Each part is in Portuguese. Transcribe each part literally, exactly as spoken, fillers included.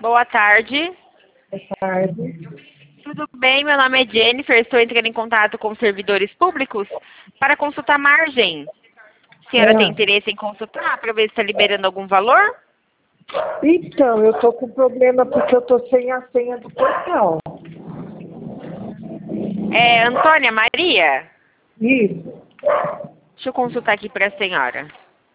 Boa tarde. Boa tarde. Tudo bem? Meu nome é Jennifer. Estou entrando em contato com servidores públicos para consultar margem. A senhora tem É. interesse em consultar para ver se está liberando algum valor? Então, eu tô com problema porque eu tô sem a senha do portal. É Antônia Maria? Isso. Deixa eu consultar aqui para a senhora.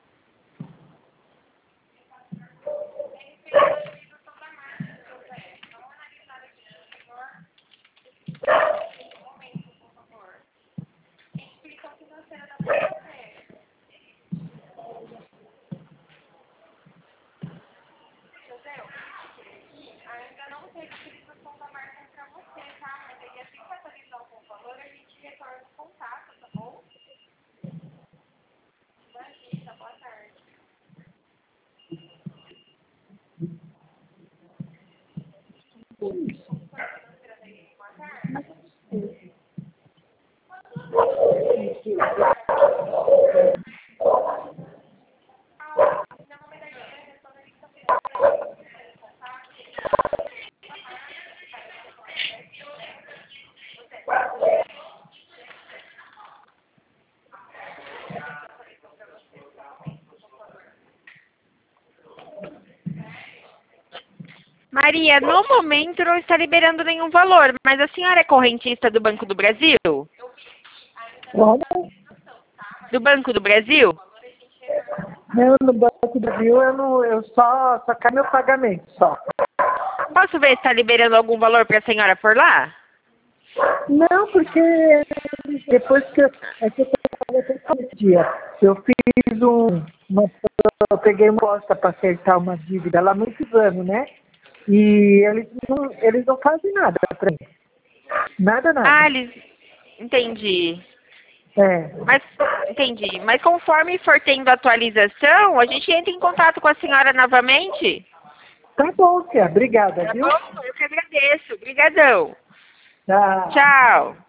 Maria, no momento não está liberando nenhum valor, mas a senhora é correntista do Banco do Brasil? Como? Do Banco do Brasil? Eu no Banco do Brasil, eu, não, eu só sacar meu pagamento, só. Posso ver se está liberando algum valor para a senhora por lá? Não, porque depois que eu, é que eu trabalhei todo dia, eu fiz um, uma, eu peguei uma posta para acertar uma dívida lá muitos anos, né? E eles não, eles não fazem nada para mim. Nada, Ah, nada. eles... Entendi. É. Mas, entendi. Mas conforme for tendo atualização, a gente entra em contato com a senhora novamente. Tá bom, tia. Obrigada, Tá viu? bom? Eu que agradeço. Obrigadão. Tchau. Tchau.